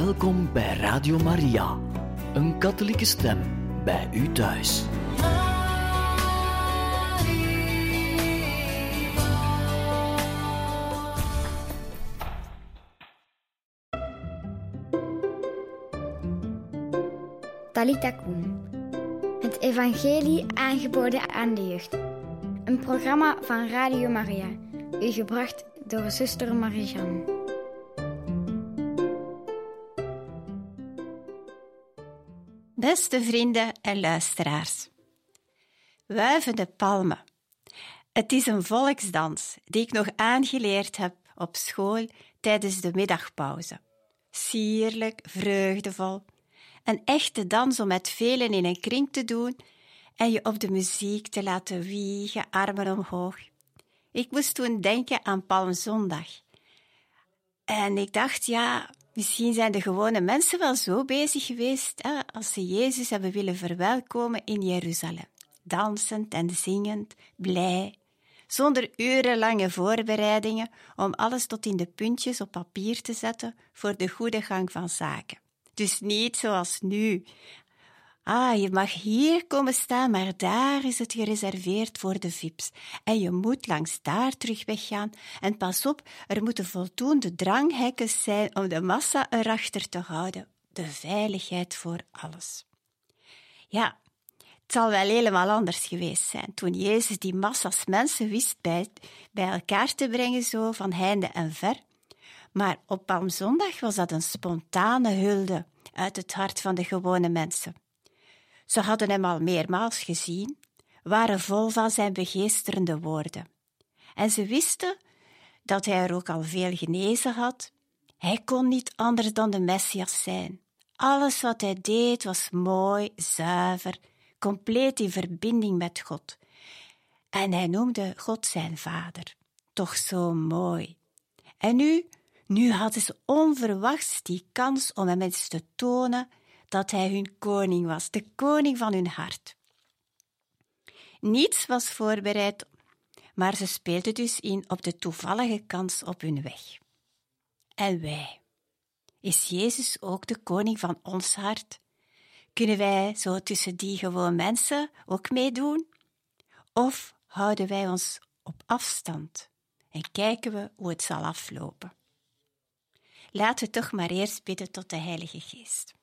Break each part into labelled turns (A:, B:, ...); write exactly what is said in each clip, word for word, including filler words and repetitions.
A: Welkom bij Radio Maria, een katholieke stem bij u thuis.
B: Talita Kum. Het evangelie aangeboden aan de jeugd. Een programma van Radio Maria, u gebracht door zuster Marie-Jeanne.
C: Beste vrienden en luisteraars. Wuivende palmen. Het is een volksdans die ik nog aangeleerd heb op school tijdens de middagpauze. Sierlijk, vreugdevol. Een echte dans om met velen in een kring te doen en je op de muziek te laten wiegen, armen omhoog. Ik moest toen denken aan Palmzondag. En ik dacht, ja, misschien zijn de gewone mensen wel zo bezig geweest hè, als ze Jezus hebben willen verwelkomen in Jeruzalem. Dansend en zingend, blij, zonder urenlange voorbereidingen om alles tot in de puntjes op papier te zetten voor de goede gang van zaken. Dus niet zoals nu. Ah, je mag hier komen staan, maar daar is het gereserveerd voor de V I P's. En je moet langs daar terug weggaan. En pas op, er moeten voldoende dranghekken zijn om de massa erachter te houden. De veiligheid voor alles. Ja, het zal wel helemaal anders geweest zijn toen Jezus die massa's mensen wist bij, bij elkaar te brengen, zo van heinde en ver. Maar op Palmzondag was dat een spontane hulde uit het hart van de gewone mensen. Ze hadden hem al meermaals gezien, waren vol van zijn begeesterende woorden. En ze wisten dat hij er ook al veel genezen had. Hij kon niet anders dan de Messias zijn. Alles wat hij deed was mooi, zuiver, compleet in verbinding met God. En hij noemde God zijn vader. Toch zo mooi. En nu, nu hadden ze onverwachts die kans om hem eens te tonen dat hij hun koning was, de koning van hun hart. Niets was voorbereid, maar ze speelden dus in op de toevallige kans op hun weg. En wij? Is Jezus ook de koning van ons hart? Kunnen wij zo tussen die gewone mensen ook meedoen? Of houden wij ons op afstand en kijken we hoe het zal aflopen? Laten we toch maar eerst bidden tot de Heilige Geest.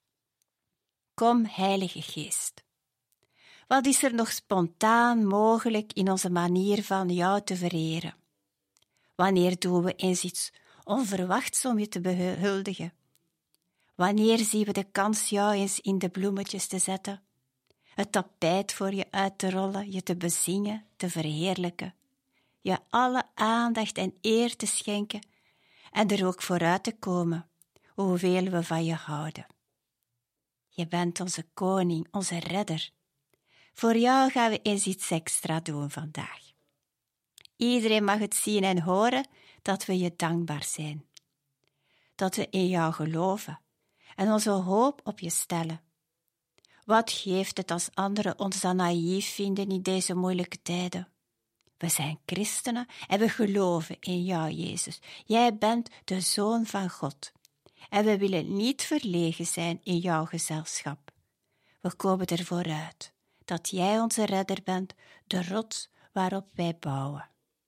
C: Kom, Heilige Geest. Wat is er nog spontaan mogelijk in onze manier van jou te vereren? Wanneer doen we eens iets onverwachts om je te behuldigen? Wanneer zien we de kans jou eens in de bloemetjes te zetten? Het tapijt voor je uit te rollen, je te bezingen, te verheerlijken, je alle aandacht en eer te schenken en er ook vooruit te komen, hoeveel we van je houden. Je bent onze koning, onze redder. Voor jou gaan we eens iets extra doen vandaag. Iedereen mag het zien en horen dat we je dankbaar zijn. Dat we in jou geloven en onze hoop op je stellen. Wat geeft het als anderen ons dan naïef vinden in deze moeilijke tijden? We zijn christenen en we geloven in jou, Jezus. Jij bent de Zoon van God. En we willen niet verlegen zijn in jouw gezelschap. We komen ervoor uit dat jij onze redder bent, de rots waarop wij bouwen.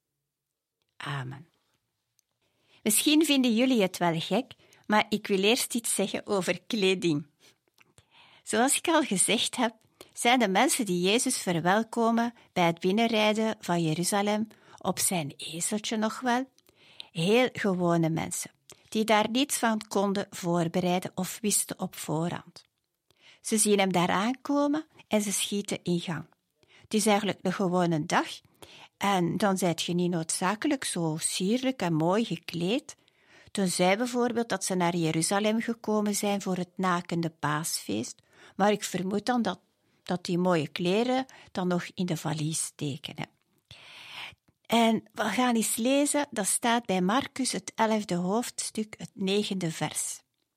C: Amen. Misschien vinden jullie het wel gek, maar ik wil eerst iets zeggen over kleding. Zoals ik al gezegd heb, zijn de mensen die Jezus verwelkomen bij het binnenrijden van Jeruzalem op zijn ezeltje nog wel, heel gewone mensen, die daar niets van konden voorbereiden of wisten op voorhand. Ze zien hem daar aankomen en ze schieten in gang. Het is eigenlijk een gewone dag en dan zijt je niet noodzakelijk zo sierlijk en mooi gekleed, tenzij bijvoorbeeld dat ze naar Jeruzalem gekomen zijn voor het nakende paasfeest, maar ik vermoed dan dat, dat die mooie kleren dan nog in de valies steken. Hè. En we gaan eens lezen, dat staat bij Marcus het elfde hoofdstuk, het negende vers.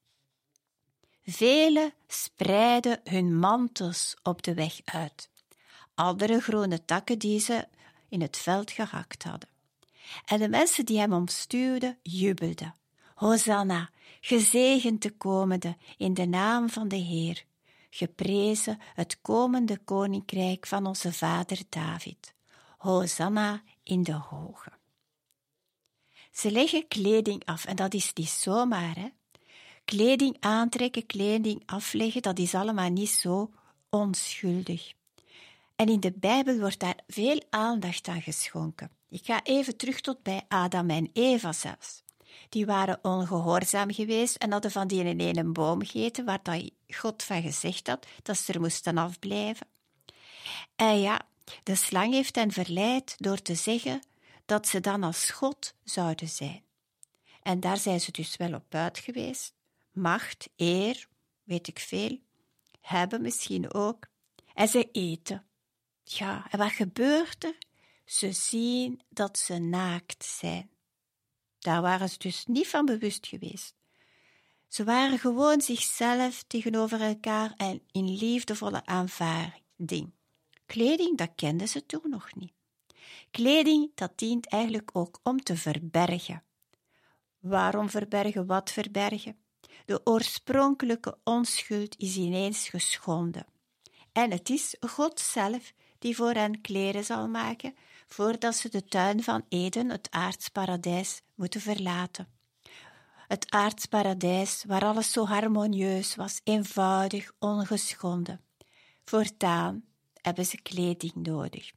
C: Velen spreidden hun mantels op de weg uit, andere groene takken die ze in het veld gehakt hadden. En de mensen die hem omstuwden, jubelden, Hosanna, gezegend de komende in de naam van de Heer. Geprezen het komende koninkrijk van onze vader David. Hosanna in de hoge. Ze leggen kleding af en dat is niet zomaar, hè. Kleding aantrekken, kleding afleggen, dat is allemaal niet zo onschuldig. En in de Bijbel wordt daar veel aandacht aan geschonken. Ik ga even terug tot bij Adam en Eva zelfs. Die waren ongehoorzaam geweest en hadden van die in een boom gegeten waar dat God van gezegd had dat ze er moesten afblijven. En ja, de slang heeft hen verleid door te zeggen dat ze dan als God zouden zijn. En daar zijn ze dus wel op uit geweest. Macht, eer, weet ik veel, hebben misschien ook. En ze eten. Ja, en wat gebeurt er? Ze zien dat ze naakt zijn. Daar waren ze dus niet van bewust geweest. Ze waren gewoon zichzelf tegenover elkaar en in liefdevolle aanvaarding. Kleding, dat kenden ze toen nog niet. Kleding, dat dient eigenlijk ook om te verbergen. Waarom verbergen? Wat verbergen? De oorspronkelijke onschuld is ineens geschonden. En het is God zelf die voor hen kleren zal maken, voordat ze de tuin van Eden, het aardsparadijs, moeten verlaten. Het aardsparadijs waar alles zo harmonieus was, eenvoudig, ongeschonden. Voortaan hebben ze kleding nodig.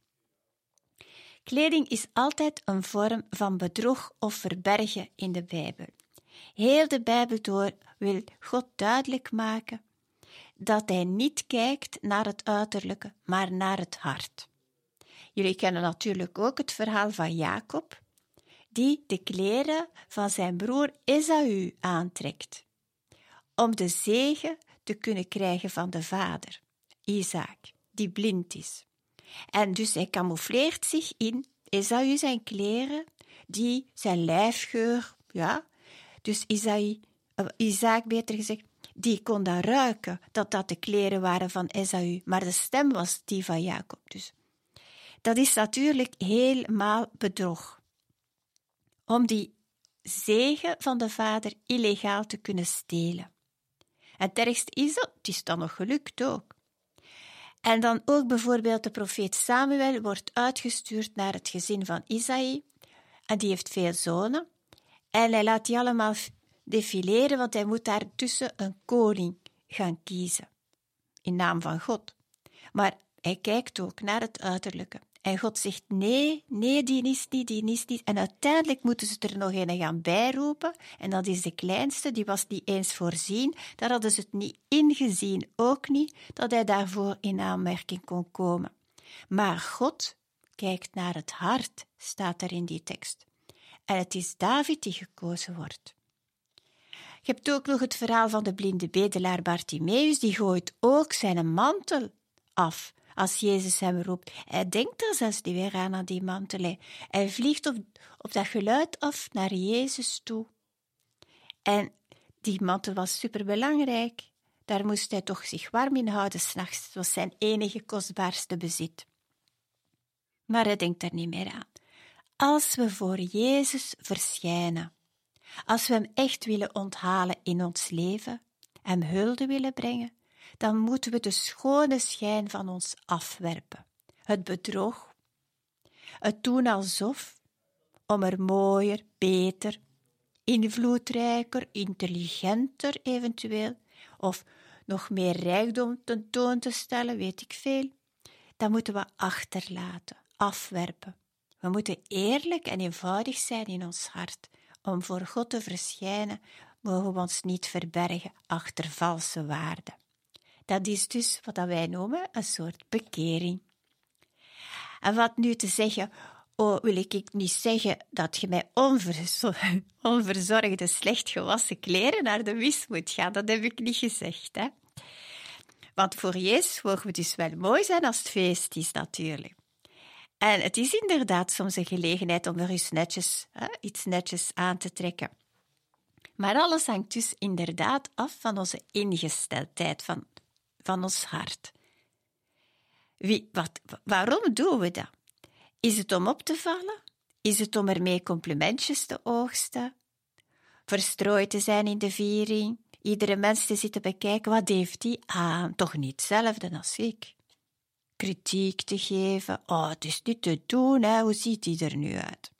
C: Kleding is altijd een vorm van bedrog of verbergen in de Bijbel. Heel de Bijbel door wil God duidelijk maken dat hij niet kijkt naar het uiterlijke, maar naar het hart. Jullie kennen natuurlijk ook het verhaal van Jacob, die de kleren van zijn broer Esaü aantrekt, om de zegen te kunnen krijgen van de vader, Isaac, die blind is. En dus hij camoufleert zich in Esaü zijn kleren, die zijn lijfgeur, ja, dus Isaï, uh, Isaac beter gezegd, die kon dan ruiken dat dat de kleren waren van Esaü, maar de stem was die van Jacob. Dus dat is natuurlijk helemaal bedrog. Om die zegen van de vader illegaal te kunnen stelen. En het ergste is dat, het is dan nog gelukt ook. En dan ook bijvoorbeeld de profeet Samuel wordt uitgestuurd naar het gezin van Isaïe. En die heeft veel zonen. En hij laat die allemaal defileren, want hij moet daartussen een koning gaan kiezen. In naam van God. Maar hij kijkt ook naar het uiterlijke. En God zegt, nee, nee, die is niet, die is niet. En uiteindelijk moeten ze er nog een gaan bijroepen. En dat is de kleinste, die was niet eens voorzien. Daar hadden ze het niet ingezien, ook niet, dat hij daarvoor in aanmerking kon komen. Maar God kijkt naar het hart, staat er in die tekst. En het is David die gekozen wordt. Je hebt ook nog het verhaal van de blinde bedelaar Bartimeus, die gooit ook zijn mantel af als Jezus hem roept. Hij denkt er zelfs niet weer aan, aan die mantel. Hij vliegt op, op dat geluid af naar Jezus toe. En die mantel was superbelangrijk. Daar moest hij toch zich warm in houden 's nachts. Het was zijn enige kostbaarste bezit. Maar hij denkt er niet meer aan. Als we voor Jezus verschijnen, als we hem echt willen onthalen in ons leven, hem hulde willen brengen, dan moeten we de schone schijn van ons afwerpen. Het bedrog, het doen alsof, om er mooier, beter, invloedrijker, intelligenter eventueel, of nog meer rijkdom tentoon te stellen, weet ik veel, dat moeten we achterlaten, afwerpen. We moeten eerlijk en eenvoudig zijn in ons hart. Om voor God te verschijnen, mogen we ons niet verbergen achter valse waarden. Dat is dus wat wij noemen een soort bekering. En wat nu te zeggen, oh, wil ik niet zeggen dat je met onverzo- onverzorgde, slecht gewassen kleren naar de mis moet gaan. Dat heb ik niet gezegd, hè. Want voor Jezus mogen we dus wel mooi zijn als het feest is, natuurlijk. En het is inderdaad soms een gelegenheid om er eens netjes, hè, iets netjes aan te trekken. Maar alles hangt dus inderdaad af van onze ingesteldheid, van, van ons hart. Wie, wat, waarom doen we dat? Is het om op te vallen? Is het om ermee complimentjes te oogsten? verstrooid te zijn in de viering, iedere mens te zitten bekijken, wat heeft die aan? Toch niet hetzelfde als ik. Kritiek te geven, oh, het is niet te doen, hè? Hoe ziet die er nu uit?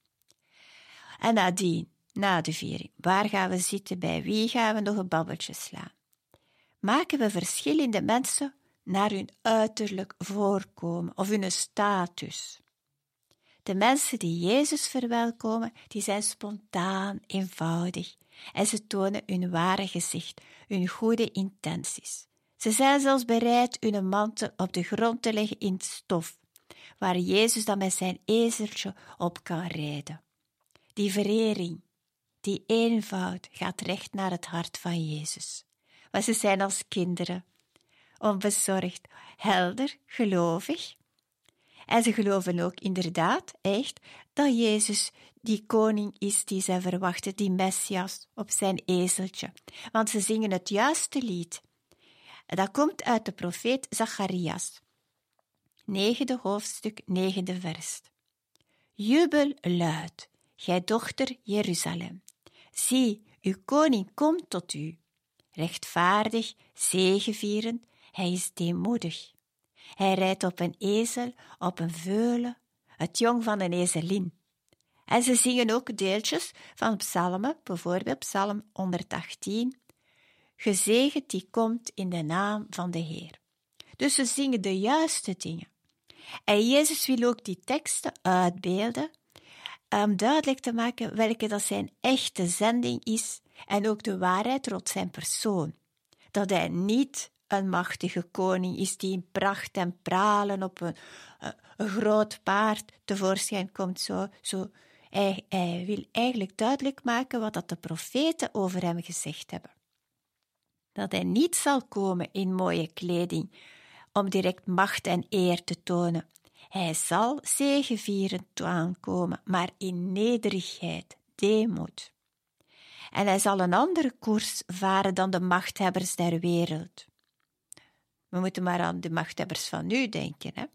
C: En nadien, na de viering, waar gaan we zitten, bij wie gaan we nog een babbeltje slaan? Maken we verschil in de mensen naar hun uiterlijk voorkomen of hun status? De mensen die Jezus verwelkomen, die zijn spontaan, eenvoudig en ze tonen hun ware gezicht, hun goede intenties. Ze zijn zelfs bereid hun mantel op de grond te leggen in stof, waar Jezus dan met zijn ezeltje op kan rijden. Die verering, die eenvoud gaat recht naar het hart van Jezus. Want ze zijn als kinderen, onbezorgd, helder, gelovig. En ze geloven ook inderdaad, echt, dat Jezus die koning is die zij verwachten, die Messias op zijn ezeltje. Want ze zingen het juiste lied. Dat komt uit de profeet Zacharias. Negende hoofdstuk, negende vers. Jubel luid, gij dochter Jeruzalem. Zie, uw koning komt tot u. Rechtvaardig, zegevierend, hij is deemoedig. Hij rijdt op een ezel, op een veulen, het jong van een ezelin. En ze zingen ook deeltjes van psalmen, bijvoorbeeld psalm honderdachttien. Gezegend die komt in de naam van de Heer. Dus ze zingen de juiste dingen. En Jezus wil ook die teksten uitbeelden, om duidelijk te maken welke dat zijn echte zending is en ook de waarheid rond zijn persoon. Dat hij niet een machtige koning is die in pracht en pralen op een, een groot paard tevoorschijn komt. Zo, zo. Hij, hij wil eigenlijk duidelijk maken wat dat de profeten over hem gezegd hebben. Dat hij niet zal komen in mooie kleding om direct macht en eer te tonen. Hij zal zegevierend aankomen, maar in nederigheid, deemoed. En hij zal een andere koers varen dan de machthebbers der wereld. We moeten maar aan de machthebbers van nu denken, hè?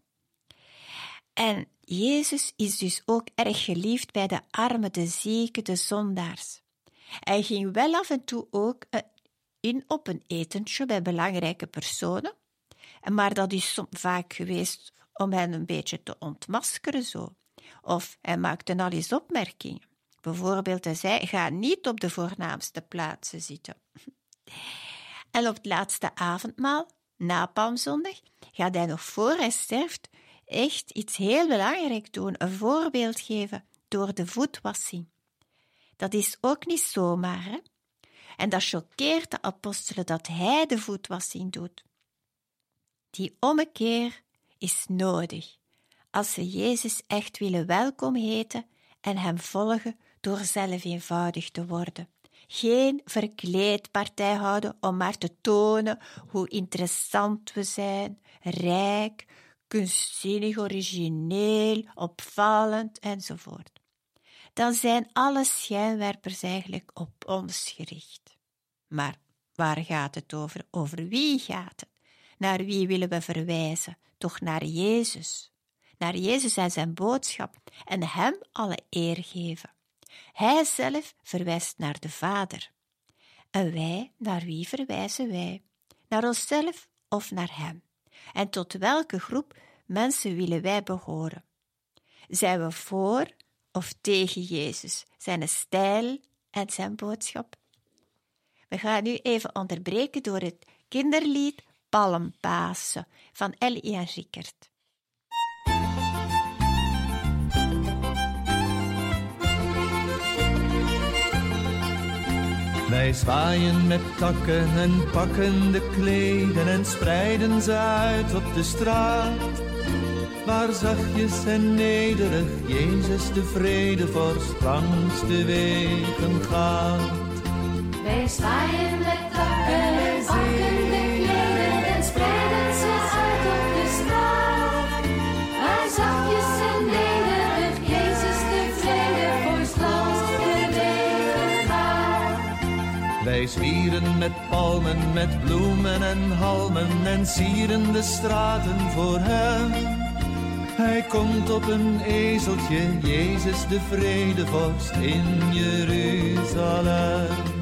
C: En Jezus is dus ook erg geliefd bij de armen, de zieken, de zondaars. Hij ging wel af en toe ook in op een etentje bij belangrijke personen, maar dat is vaak geweest om hen een beetje te ontmaskeren zo. Of hij maakte al eens opmerkingen. Bijvoorbeeld, hij zei, ga niet op de voornaamste plaatsen zitten. En op het laatste avondmaal, na Palmzondag, gaat hij nog voor hij sterft echt iets heel belangrijk doen, een voorbeeld geven door de voetwassing. Dat is ook niet zomaar, hè? En dat choqueert de apostelen dat hij de voetwassing doet. Die ommekeer is nodig als ze Jezus echt willen welkom heten en hem volgen door zelf eenvoudig te worden. Geen verkleed partij houden om maar te tonen hoe interessant we zijn, rijk, kunstzinnig, origineel, opvallend enzovoort. Dan zijn alle schijnwerpers eigenlijk op ons gericht. Maar waar gaat het over? Over wie gaat het? Naar wie willen we verwijzen? Toch naar Jezus. Naar Jezus en zijn boodschap en hem alle eer geven. Hij zelf verwijst naar de Vader. En wij, naar wie verwijzen wij? Naar onszelf of naar hem? En tot welke groep mensen willen wij behoren? Zijn we voor of tegen Jezus, zijn stijl en zijn boodschap? We gaan nu even onderbreken door het kinderlied Palmpasen van Ellie en Rickert.
D: Wij zwaaien met takken en pakken de kleden en spreiden ze uit op de straat, waar zachtjes en nederig Jezus de vredevorst langs de wegen gaat.
E: Wij zwaaien met takken en pakken de kleden en spreiden ze uit op de straat, waar zachtjes en nederig Jezus de vredevorst langs de wegen gaat.
D: Wij zwieren met palmen, met bloemen en halmen en sieren de straten voor hem. Hij komt op een ezeltje, Jezus de vredevorst in Jeruzalem.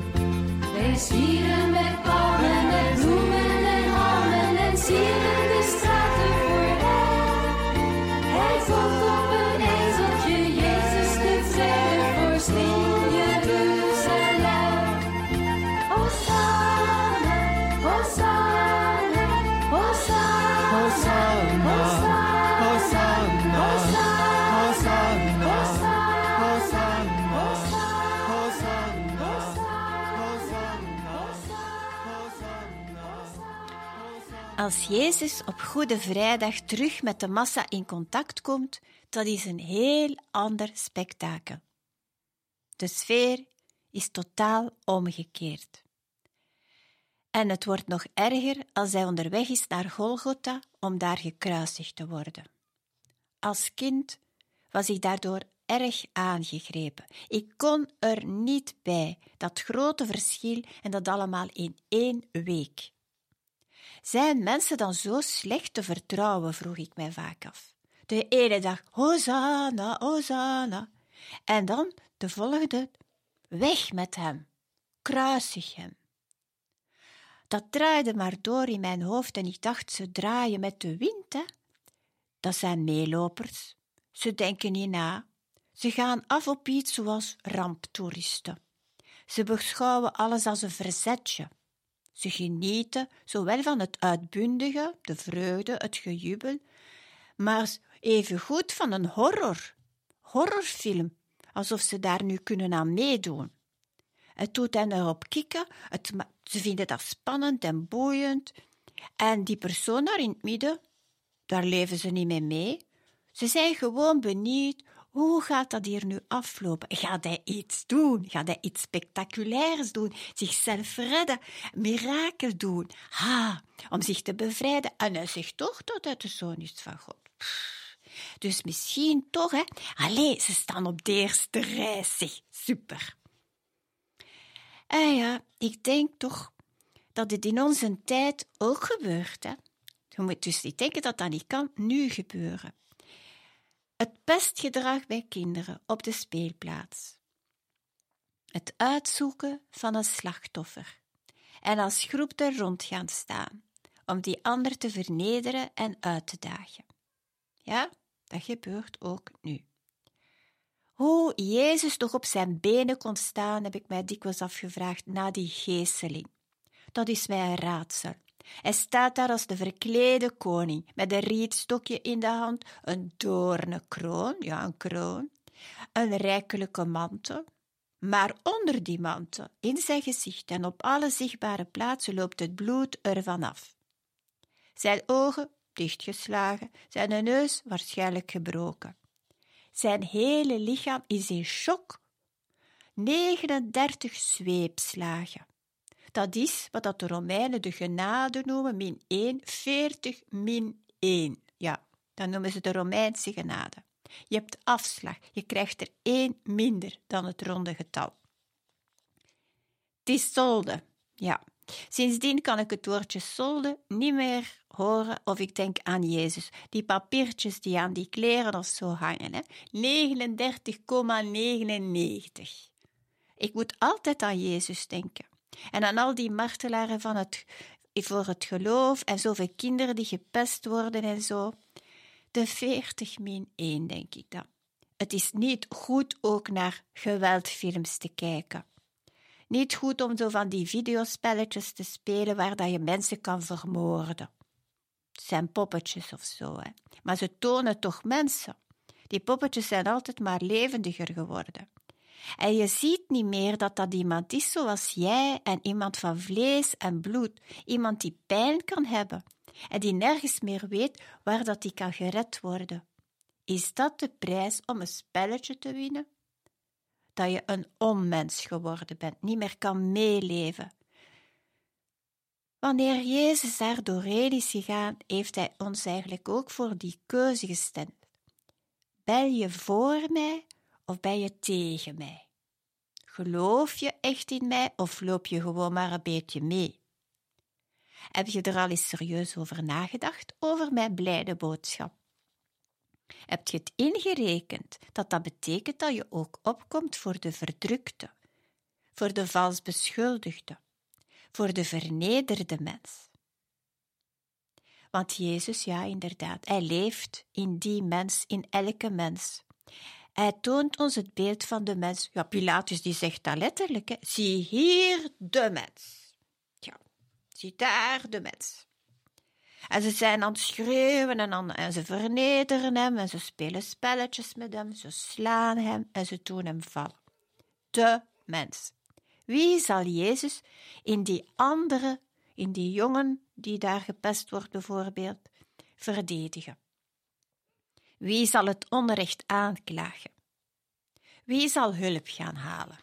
E: Hij zwieren met palmen, met bloemen en halmen en sieren de straten voorbij. Hij volgt op een ezeltje, Jezus de vredevorst in Jeruzalem. Hosanna, Hosanna, Hosanna,
D: Hosanna, Hosanna, Hosanna, Hosanna,
C: Als Jezus op Goede Vrijdag terug met de massa in contact komt, dat is een heel ander spektakel. De sfeer is totaal omgekeerd. En het wordt nog erger als hij onderweg is naar Golgotha om daar gekruisigd te worden. Als kind was ik daardoor erg aangegrepen. Ik kon er niet bij, dat grote verschil en dat allemaal in één week. Zijn mensen dan zo slecht te vertrouwen, vroeg ik mij vaak af. De ene dag, Hosanna, Hosanna. En dan de volgende, weg met hem, kruisig hem. Dat draaide maar door in mijn hoofd en ik dacht, ze draaien met de wind, hè. Dat zijn meelopers. Ze denken niet na. Ze gaan af op iets zoals ramptoeristen. Ze beschouwen alles als een verzetje. Ze genieten zowel van het uitbundige, de vreugde, het gejubel, maar evengoed van een horror, horrorfilm, alsof ze daar nu kunnen aan meedoen. Het doet hen erop kikken, het, ze vinden dat spannend en boeiend, en die persoon daar in het midden, daar leven ze niet mee mee. Ze zijn gewoon benieuwd, hoe gaat dat hier nu aflopen? Gaat hij iets doen? Gaat hij iets spectaculairs doen? Zichzelf redden? Mirakel doen? Ha, om zich te bevrijden. En hij zegt toch dat hij de zoon is van God. Pff. Dus misschien toch, hè? Allee, ze staan op de eerste rij, zeg. Super. En ja, ik denk toch dat het in onze tijd ook gebeurt, hè? Je moet dus niet denken dat dat niet kan nu gebeuren. Het pestgedrag bij kinderen op de speelplaats. Het uitzoeken van een slachtoffer. En als groep er rond gaan staan, om die ander te vernederen en uit te dagen. Ja, dat gebeurt ook nu. Hoe Jezus toch op zijn benen kon staan, heb ik mij dikwijls afgevraagd na die geeseling. Dat is mij een raadsel. Hij staat daar als de verklede koning, met een rietstokje in de hand, een doornenkroon, ja, een kroon, een rijkelijke mantel. Maar onder die mantel, in zijn gezicht en op alle zichtbare plaatsen, loopt het bloed ervan af. Zijn ogen dichtgeslagen, zijn neus waarschijnlijk gebroken. Zijn hele lichaam is in shock. negenendertig zweepslagen. Dat is wat de Romeinen de genade noemen, min één, veertig min één. Ja, dat noemen ze de Romeinse genade. Je hebt afslag, je krijgt er één minder dan het ronde getal. Het is solde, ja. Sindsdien kan ik het woordje solde niet meer horen of ik denk aan Jezus. Die papiertjes die aan die kleren of zo hangen, hè. negenendertig komma negenennegentig. Ik moet altijd aan Jezus denken. En aan al die martelaren van het, voor het geloof en zoveel kinderen die gepest worden en zo. De veertig min één, denk ik dan. Het is niet goed ook naar geweldfilms te kijken. Niet goed om zo van die videospelletjes te spelen waar dat je mensen kan vermoorden. Het zijn poppetjes of zo, hè. Maar ze tonen toch mensen. Die poppetjes zijn altijd maar levendiger geworden. En je ziet niet meer dat dat iemand is zoals jij en iemand van vlees en bloed. Iemand die pijn kan hebben en die nergens meer weet waar dat die kan gered worden. Is dat de prijs om een spelletje te winnen? Dat je een onmens geworden bent, niet meer kan meeleven. Wanneer Jezus daar doorheen is gegaan, heeft hij ons eigenlijk ook voor die keuze gestemd. Ben je voor mij of ben je tegen mij? Geloof je echt in mij of loop je gewoon maar een beetje mee? Heb je er al eens serieus over nagedacht, over mijn blijde boodschap? Heb je het ingerekend dat dat betekent dat je ook opkomt voor de verdrukte, voor de vals beschuldigde, voor de vernederde mens. Want Jezus, ja inderdaad, hij leeft in die mens, in elke mens. Hij toont ons het beeld van de mens. Ja, Pilatus die zegt dat letterlijk. Hè. Zie hier de mens. Ja, zie daar de mens. En ze zijn aan het schreeuwen en, aan, en ze vernederen hem en ze spelen spelletjes met hem. Ze slaan hem en ze doen hem vallen. De mens. Wie zal Jezus in die andere, in die jongen die daar gepest wordt bijvoorbeeld, verdedigen? Wie zal het onrecht aanklagen? Wie zal hulp gaan halen?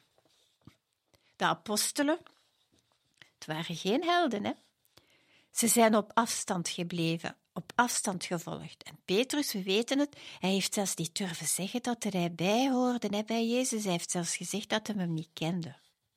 C: De apostelen, het waren geen helden, hè? Ze zijn op afstand gebleven, op afstand gevolgd. En Petrus, we weten het, hij heeft zelfs niet durven zeggen dat er hij bij hoorde hè, bij Jezus. Hij heeft zelfs gezegd dat hij hem niet kende.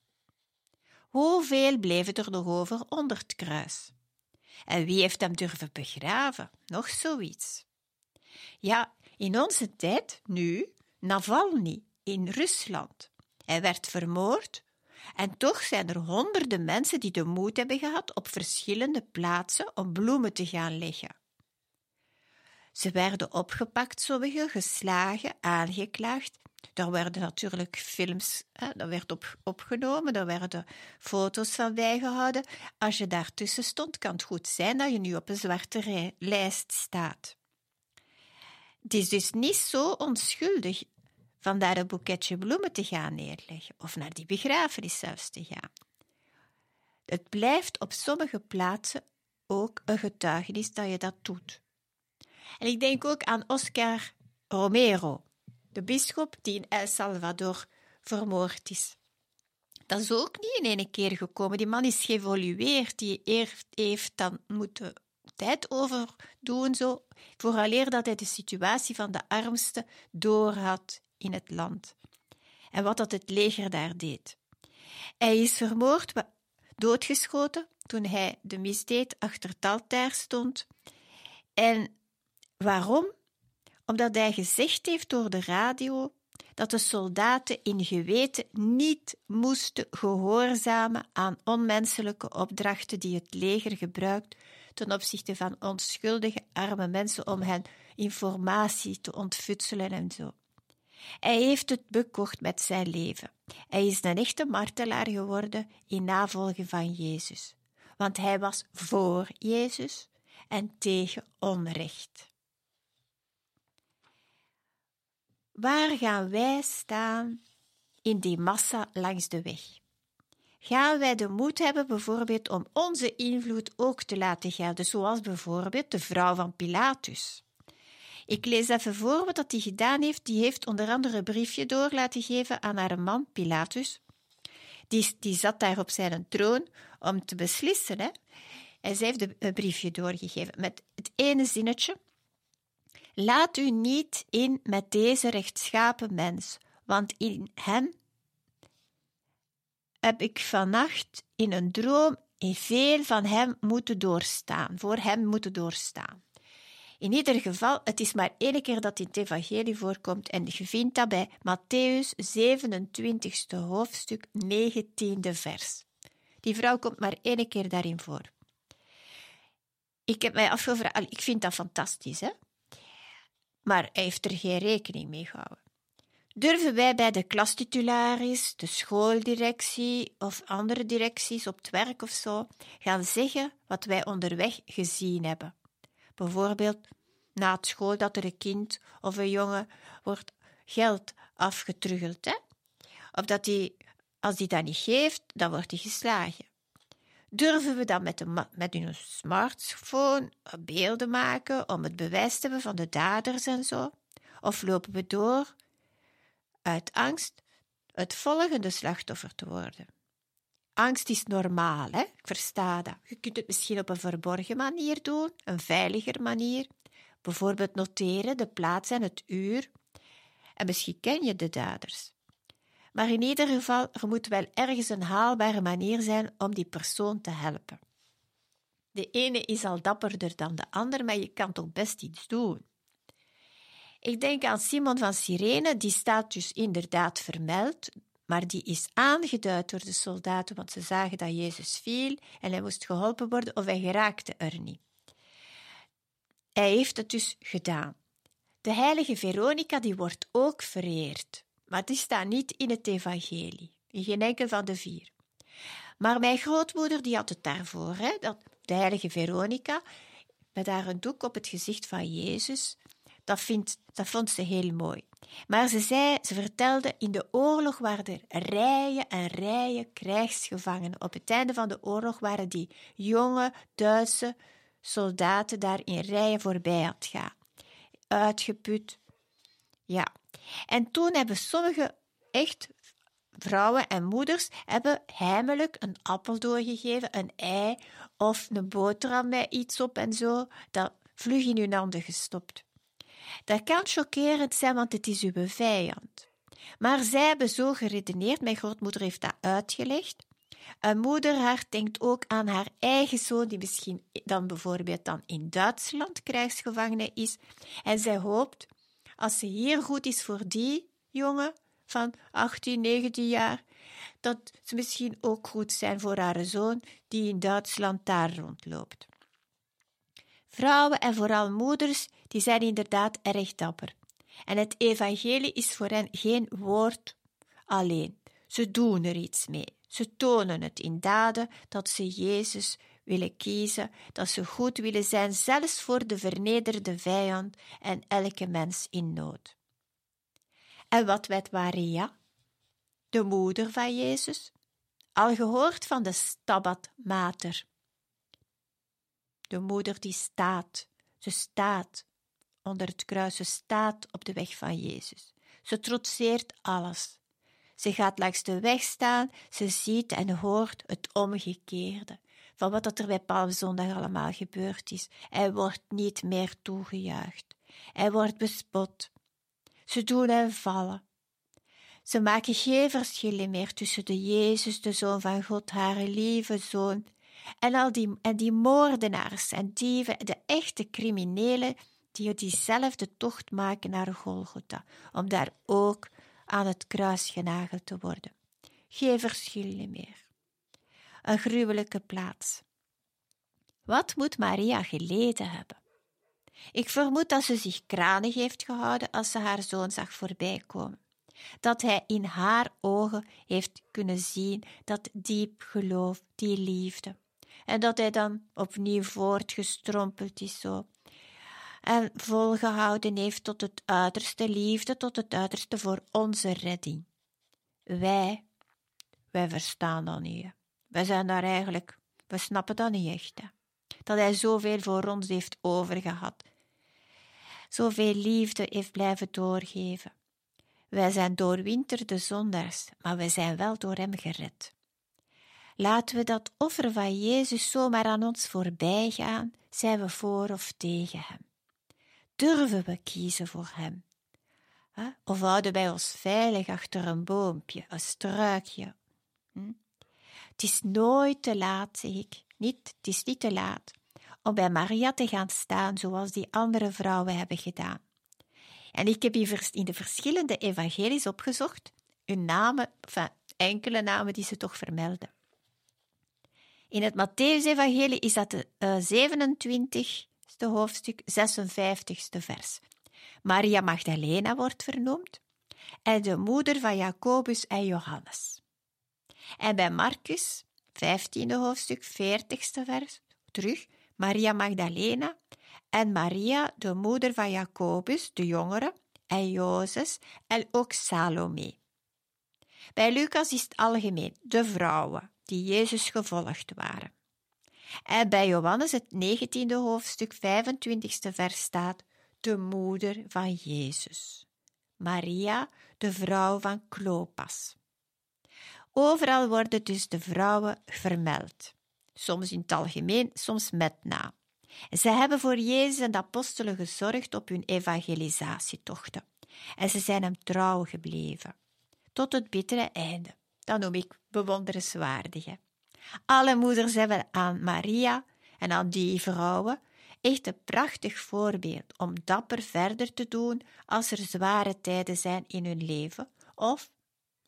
C: Hoeveel bleven er nog over onder het kruis? En wie heeft hem durven begraven? Nog zoiets. Ja, in onze tijd, nu, Navalny in Rusland. Hij werd vermoord en toch zijn er honderden mensen die de moed hebben gehad op verschillende plaatsen om bloemen te gaan leggen. Ze werden opgepakt, sommigen, geslagen, aangeklaagd. Daar werden natuurlijk films, hè, dat werd op, opgenomen, daar werden foto's van bijgehouden. Als je daartussen stond, kan het goed zijn dat je nu op een zwarte rij, lijst staat. Het is dus niet zo onschuldig van daar een boeketje bloemen te gaan neerleggen of naar die begrafenis zelfs te gaan. Het blijft op sommige plaatsen ook een getuigenis dat je dat doet. En ik denk ook aan Oscar Romero, de bisschop die in El Salvador vermoord is. Dat is ook niet in één keer gekomen. Die man is geëvolueerd, die heeft, heeft dan moeten tijd over doen, zo, vooraleer dat hij de situatie van de armsten doorhad in het land. En wat dat het leger daar deed. Hij is vermoord, doodgeschoten, toen hij de misdeed achter het altaar stond. En waarom? Omdat hij gezegd heeft door de radio dat de soldaten in geweten niet moesten gehoorzamen aan onmenselijke opdrachten die het leger gebruikt ten opzichte van onschuldige arme mensen om hen informatie te ontfutselen en zo. Hij heeft het bekocht met zijn leven. Hij is een echte martelaar geworden in navolging van Jezus. Want hij was voor Jezus en tegen onrecht. Waar gaan wij staan in die massa langs de weg? Gaan wij de moed hebben bijvoorbeeld om onze invloed ook te laten gelden, zoals bijvoorbeeld de vrouw van Pilatus? Ik lees even voor wat hij gedaan heeft. Die heeft onder andere een briefje door laten geven aan haar man, Pilatus. Die, die zat daar op zijn troon om te beslissen. Hè. En zij heeft een briefje doorgegeven met het ene zinnetje. Laat u niet in met deze rechtschapen mens, want in hem heb ik vannacht in een droom veel van hem moeten doorstaan, voor hem moeten doorstaan. In ieder geval, het is maar één keer dat in het evangelie voorkomt en je vindt dat bij Mattheüs zevenentwintigste hoofdstuk, negentiende vers. Die vrouw komt maar één keer daarin voor. Ik heb mij afgevraagd, ik vind dat fantastisch, hè? Maar hij heeft er geen rekening mee gehouden. Durven wij bij de klastitularis, de schooldirectie of andere directies op het werk of zo gaan zeggen wat wij onderweg gezien hebben? Bijvoorbeeld na het school dat er een kind of een jongen wordt geld afgetruggeld, hè? Of dat die, als die dat niet geeft, dan wordt hij geslagen. Durven we dan met, de, met een smartphone beelden maken om het bewijs te hebben van de daders en zo? Of lopen we door uit angst het volgende slachtoffer te worden? Angst is normaal, hè? Ik versta dat. Je kunt het misschien op een verborgen manier doen, een veiliger manier. Bijvoorbeeld noteren de plaats en het uur. En misschien ken je de daders. Maar in ieder geval, er moet wel ergens een haalbare manier zijn om die persoon te helpen. De ene is al dapperder dan de ander, maar je kan toch best iets doen. Ik denk aan Simon van Cyrene, die staat dus inderdaad vermeld maar die is aangeduid door de soldaten, want ze zagen dat Jezus viel en hij moest geholpen worden of hij geraakte er niet. Hij heeft het dus gedaan. De heilige Veronica die wordt ook vereerd, maar die staat niet in het evangelie, in geen enkel van de vier. Maar mijn grootmoeder die had het daarvoor, hè, dat de heilige Veronica, met haar een doek op het gezicht van Jezus, dat, vindt, dat vond ze heel mooi. Maar ze zei, ze vertelde, in de oorlog waren er rijen en rijen krijgsgevangenen. Op het einde van de oorlog waren die jonge Duitse soldaten daar in rijen voorbij aan het gaan. Uitgeput. Ja. En toen hebben sommige echt vrouwen en moeders hebben heimelijk een appel doorgegeven, een ei of een boterham met iets op en zo, dat vlug in hun handen gestopt. Dat kan chockerend zijn, want het is uw vijand. Maar zij hebben zo geredeneerd, mijn grootmoeder heeft dat uitgelegd. Een moederhart denkt ook aan haar eigen zoon, die misschien dan bijvoorbeeld dan in Duitsland krijgsgevangene is. En zij hoopt, als ze hier goed is voor die jongen van achttien, negentien jaar, dat ze misschien ook goed zijn voor haar zoon, die in Duitsland daar rondloopt. Vrouwen en vooral moeders, die zijn inderdaad erg dapper. En het evangelie is voor hen geen woord alleen. Ze doen er iets mee. Ze tonen het in daden dat ze Jezus willen kiezen, dat ze goed willen zijn, zelfs voor de vernederde vijand en elke mens in nood. En wat werd Maria, de moeder van Jezus? Al gehoord van de Stabat Mater. De moeder die staat, ze staat onder het kruis, ze staat op de weg van Jezus. Ze trotseert alles. Ze gaat langs de weg staan, ze ziet en hoort het omgekeerde van wat er bij Palmzondag allemaal gebeurd is. Hij wordt niet meer toegejuicht. Hij wordt bespot. Ze doen hem vallen. Ze maken geen verschillen meer tussen de Jezus, de Zoon van God, haar lieve Zoon, en al die, en die moordenaars en dieven, de echte criminelen, die diezelfde tocht maken naar Golgotha, om daar ook aan het kruis genageld te worden. Geen verschillen meer. Een gruwelijke plaats. Wat moet Maria geleden hebben? Ik vermoed dat ze zich kranig heeft gehouden als ze haar zoon zag voorbijkomen. Dat hij in haar ogen heeft kunnen zien dat diep geloof, die liefde. En dat hij dan opnieuw voortgestrompeld is zo. En volgehouden heeft tot het uiterste liefde, tot het uiterste voor onze redding. Wij, wij verstaan dat niet. Wij zijn daar eigenlijk, we snappen dat niet echt. Hè. Dat hij zoveel voor ons heeft overgehad. Zoveel liefde heeft blijven doorgeven. Wij zijn doorwinterde zondaars, maar wij zijn wel door hem gered. Laten we dat offer van Jezus zomaar aan ons voorbij gaan, zijn we voor of tegen hem. Durven we kiezen voor hem? Of houden wij ons veilig achter een boompje, een struikje? Hm? Het is nooit te laat, zeg ik. Niet, het is niet te laat om bij Maria te gaan staan zoals die andere vrouwen hebben gedaan. En ik heb in de verschillende evangelies opgezocht hun namen, enfin, enkele namen die ze toch vermelden. In het Mattheüs-evangelie is dat de uh, zevenentwintigste hoofdstuk, zesenvijftigste vers. Maria Magdalena wordt vernoemd en de moeder van Jacobus en Johannes. En bij Marcus, vijftiende hoofdstuk, veertigste vers, terug Maria Magdalena en Maria, de moeder van Jacobus, de jongere, en Jozes en ook Salome. Bij Lucas is het algemeen de vrouwen die Jezus gevolgd waren. En bij Johannes, het negentiende hoofdstuk, vijfentwintigste vers staat de moeder van Jezus. Maria, de vrouw van Klopas. Overal worden dus de vrouwen vermeld. Soms in het algemeen, soms met naam. Ze hebben voor Jezus en de apostelen gezorgd op hun evangelisatietochten. En ze zijn hem trouw gebleven. Tot het bittere einde. Dat noem ik bewonderenswaardige. Alle moeders hebben aan Maria en aan die vrouwen echt een prachtig voorbeeld om dapper verder te doen als er zware tijden zijn in hun leven of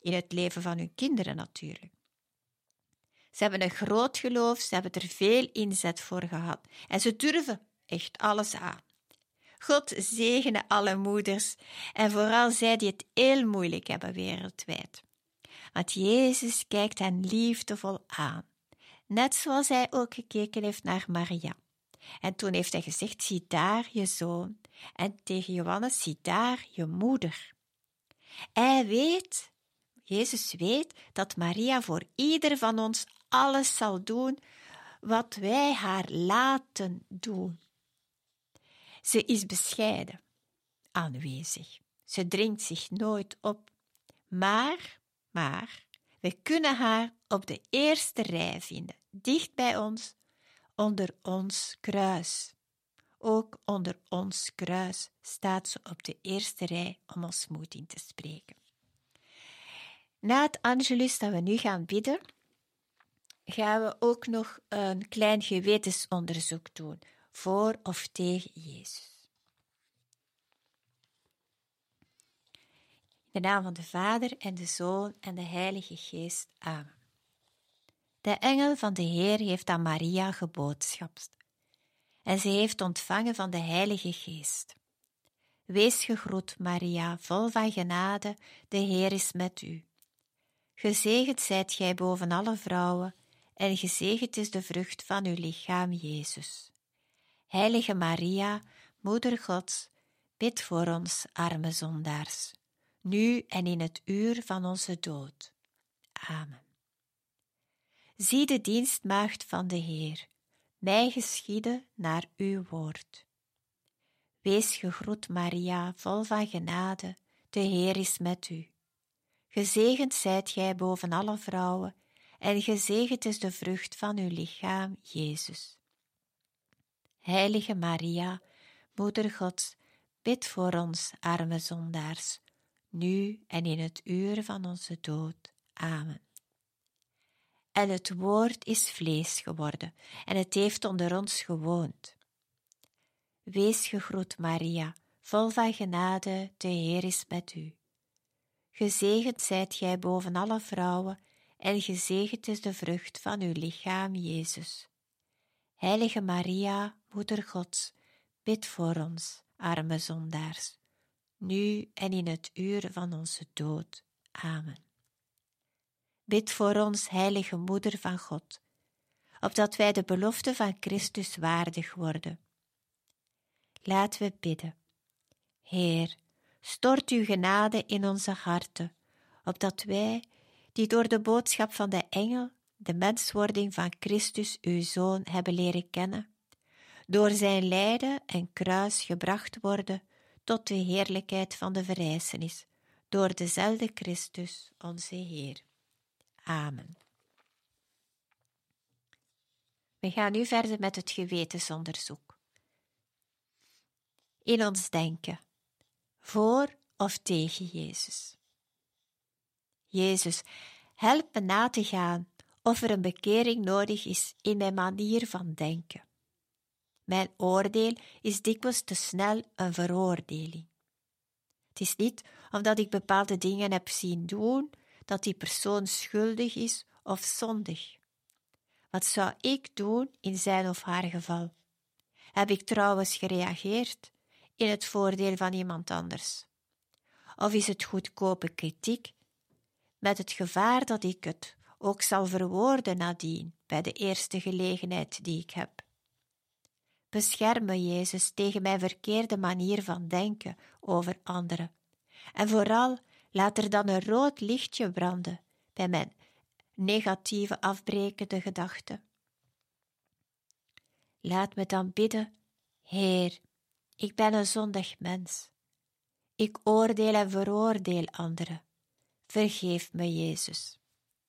C: in het leven van hun kinderen natuurlijk. Ze hebben een groot geloof, ze hebben er veel inzet voor gehad en ze durven echt alles aan. God zegene alle moeders en vooral zij die het heel moeilijk hebben wereldwijd. Want Jezus kijkt hen liefdevol aan, net zoals hij ook gekeken heeft naar Maria. En toen heeft hij gezegd, zie daar je zoon, en tegen Johannes, zie daar je moeder. Hij weet, Jezus weet, dat Maria voor ieder van ons alles zal doen wat wij haar laten doen. Ze is bescheiden, aanwezig. Ze dringt zich nooit op. Maar, maar, we kunnen haar op de eerste rij vinden, dicht bij ons, onder ons kruis. Ook onder ons kruis staat ze op de eerste rij om ons moed in te spreken. Na het Angelus dat we nu gaan bidden, gaan we ook nog een klein gewetensonderzoek doen, voor of tegen Jezus. In de naam van de Vader en de Zoon en de Heilige Geest. Amen. De engel van de Heer heeft aan Maria geboodschapt, en ze heeft ontvangen van de Heilige Geest. Wees gegroet, Maria, vol van genade, de Heer is met u. Gezegend zijt gij boven alle vrouwen, en gezegend is de vrucht van uw lichaam, Jezus. Heilige Maria, Moeder Gods, bid voor ons, arme zondaars, nu en in het uur van onze dood. Amen. Zie de dienstmaagd van de Heer, mij geschieden naar uw woord. Wees gegroet, Maria, vol van genade, de Heer is met u. Gezegend zijt gij boven alle vrouwen, en gezegend is de vrucht van uw lichaam, Jezus. Heilige Maria, Moeder Gods, bid voor ons, arme zondaars, nu en in het uur van onze dood. Amen. En het woord is vlees geworden, en het heeft onder ons gewoond. Wees gegroet, Maria, vol van genade, de Heer is met u. Gezegend zijt gij boven alle vrouwen, en gezegend is de vrucht van uw lichaam, Jezus. Heilige Maria, Moeder Gods, bid voor ons, arme zondaars, nu en in het uur van onze dood. Amen. Bid voor ons, heilige Moeder van God, opdat wij de belofte van Christus waardig worden. Laten we bidden. Heer, stort uw genade in onze harten, opdat wij, die door de boodschap van de engel de menswording van Christus, uw Zoon, hebben leren kennen, door zijn lijden en kruis gebracht worden tot de heerlijkheid van de verrijzenis, door dezelfde Christus, onze Heer. Amen. We gaan nu verder met het gewetensonderzoek. In ons denken, voor of tegen Jezus. Jezus, help me na te gaan of er een bekering nodig is in mijn manier van denken. Mijn oordeel is dikwijls te snel een veroordeling. Het is niet omdat ik bepaalde dingen heb zien doen, dat die persoon schuldig is of zondig. Wat zou ik doen in zijn of haar geval? Heb ik trouwens gereageerd in het voordeel van iemand anders? Of is het goedkope kritiek, met het gevaar dat ik het ook zal verwoorden nadien bij de eerste gelegenheid die ik heb? Bescherm me, Jezus, tegen mijn verkeerde manier van denken over anderen. En vooral, laat er dan een rood lichtje branden bij mijn negatieve, afbrekende gedachten. Laat me dan bidden, Heer, ik ben een zondig mens. Ik oordeel en veroordeel anderen. Vergeef me, Jezus.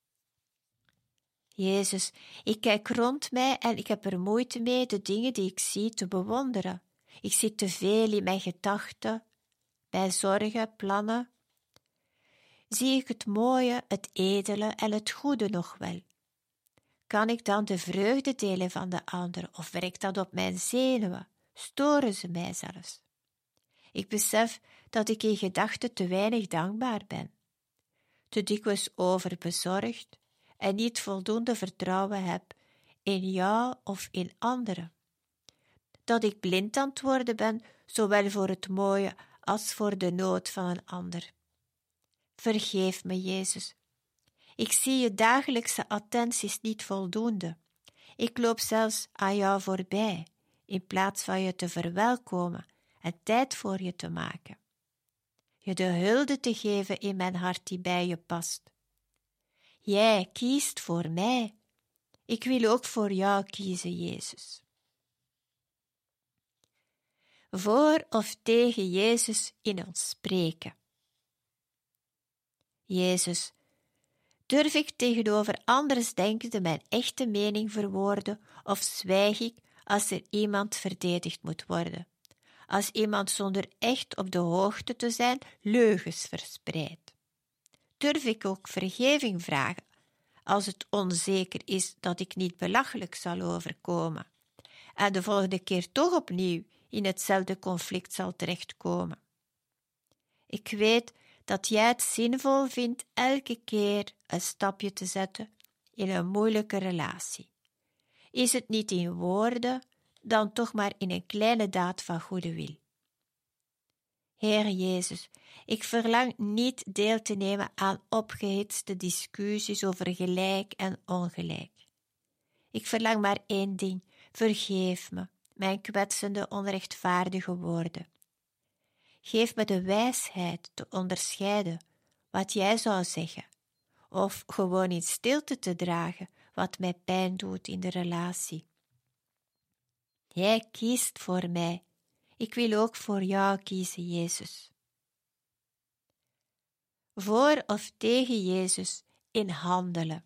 C: Jezus, ik kijk rond mij en ik heb er moeite mee de dingen die ik zie te bewonderen. Ik zit te veel in mijn gedachten, mijn zorgen, plannen. Zie ik het mooie, het edele en het goede nog wel? Kan ik dan de vreugde delen van de ander of werkt dat op mijn zenuwen? Storen ze mij zelfs? Ik besef dat ik in gedachten te weinig dankbaar ben. te dikwijls overbezorgd en niet voldoende vertrouwen heb in jou of in anderen. Dat ik blind aan het worden ben, zowel voor het mooie als voor de nood van een ander. Vergeef me, Jezus. Ik zie je dagelijkse attenties niet voldoende. Ik loop zelfs aan jou voorbij, in plaats van je te verwelkomen en tijd voor je te maken. Je de hulde te geven in mijn hart die bij je past. Jij kiest voor mij. Ik wil ook voor jou kiezen, Jezus. Voor of tegen Jezus in ons spreken. Jezus, durf ik tegenover andersdenkenden mijn echte mening verwoorden of zwijg ik als er iemand verdedigd moet worden? Als iemand zonder echt op de hoogte te zijn leugens verspreidt? Durf ik ook vergeving vragen als het onzeker is dat ik niet belachelijk zal overkomen en de volgende keer toch opnieuw in hetzelfde conflict zal terechtkomen? Ik weet dat jij het zinvol vindt elke keer een stapje te zetten in een moeilijke relatie. Is het niet in woorden, dan toch maar in een kleine daad van goede wil. Heer Jezus, ik verlang niet deel te nemen aan opgehitste discussies over gelijk en ongelijk. Ik verlang maar één ding, vergeef me, mijn kwetsende, onrechtvaardige woorden. Geef me de wijsheid te onderscheiden wat jij zou zeggen, of gewoon in stilte te dragen wat mij pijn doet in de relatie. Jij kiest voor mij. Ik wil ook voor jou kiezen, Jezus. Voor of tegen Jezus in handelen.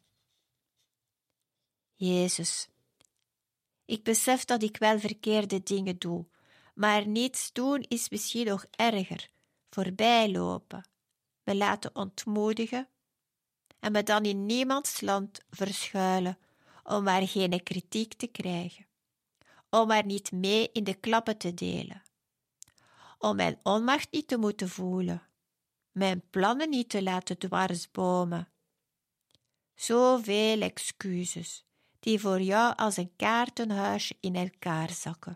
C: Jezus, ik besef dat ik wel verkeerde dingen doe, maar niets doen is misschien nog erger. Voorbijlopen, me laten ontmoedigen en me dan in niemands land verschuilen om maar geen kritiek te krijgen, om maar niet mee in de klappen te delen, om mijn onmacht niet te moeten voelen, mijn plannen niet te laten dwarsbomen. Zoveel excuses die voor jou als een kaartenhuisje in elkaar zakken.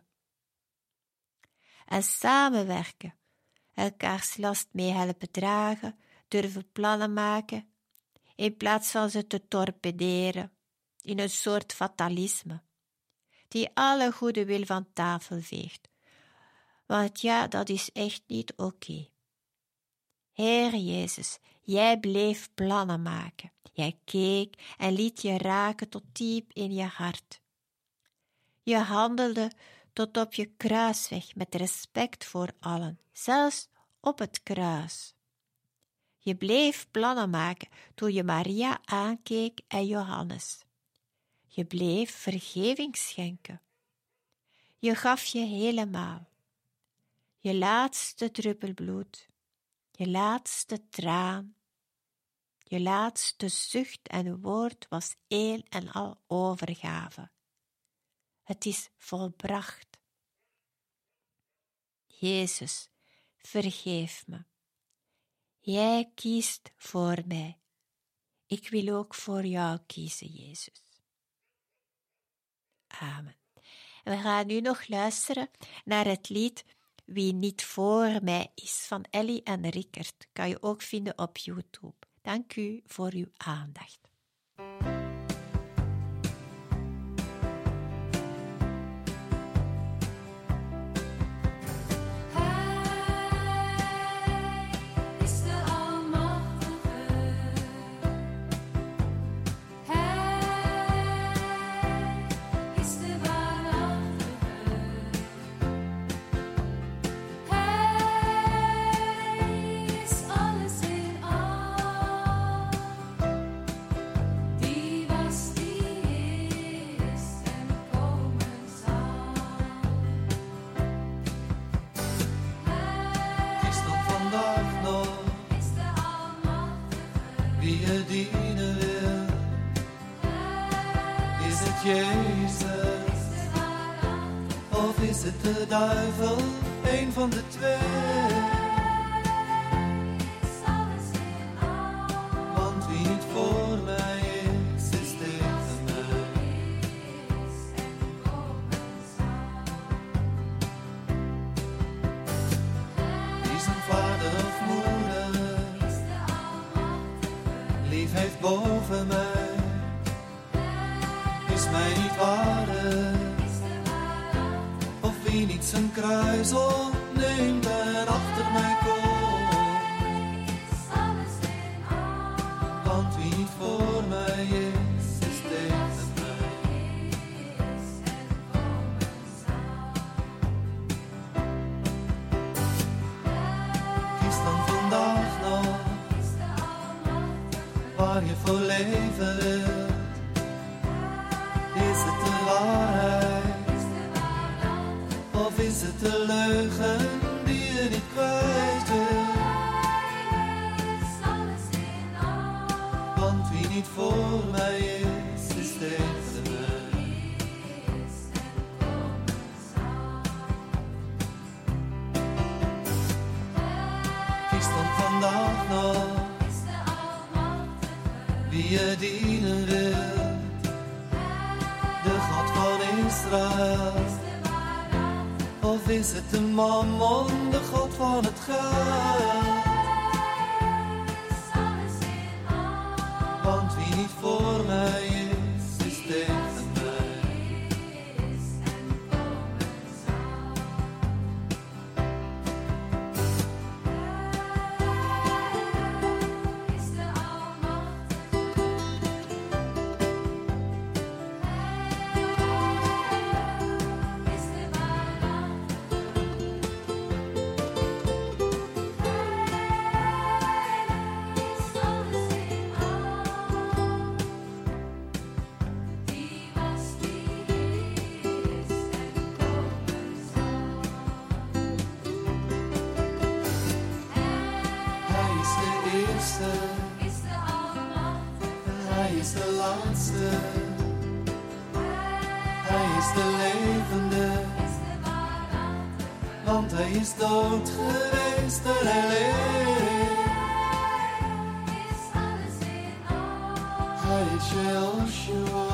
C: En samenwerken, elkaars last mee helpen dragen, durven plannen maken, in plaats van ze te torpederen in een soort fatalisme, die alle goede wil van tafel veegt. Want ja, dat is echt niet oké. Okay. Heer Jezus, jij bleef plannen maken. Jij keek en liet je raken tot diep in je hart. Je handelde tot op je kruisweg met respect voor allen, zelfs op het kruis. Je bleef plannen maken toen je Maria aankeek en Johannes. Je bleef vergeving schenken. Je gaf je helemaal. Je laatste druppel bloed, je laatste traan, je laatste zucht en woord was één en al overgave. Het is volbracht. Jezus, vergeef me. Jij kiest voor mij. Ik wil ook voor jou kiezen, Jezus. Amen. We gaan nu nog luisteren naar het lied Wie niet voor mij is van Ellie en Rickert. Kan je ook vinden op YouTube. Dank u voor uw aandacht.
D: Wie je dienen wil, is het Jezus of is het de duivel, een van de twee? boven mij is mij niet waardig. Of wie niet zijn kruis opneemt en achter mij komt. Want wie niet voor mij is, is tegen mij. Kies dan vandaag nog waar je voor leven wilt. Is het de waarheid? Of is het de leugen die je niet kwijt wil? Want wie niet voor mij is, is tegen mij. Kies dan vandaag nog wie je dienen wil. De God van Israël. Of is het de mammon, de God van het geld? Want wie niet voor mij is, is tegen mij. Hij is de laatste, hij is de levende, want hij is dood geweest en hij leeft. Hij is Jehoshua.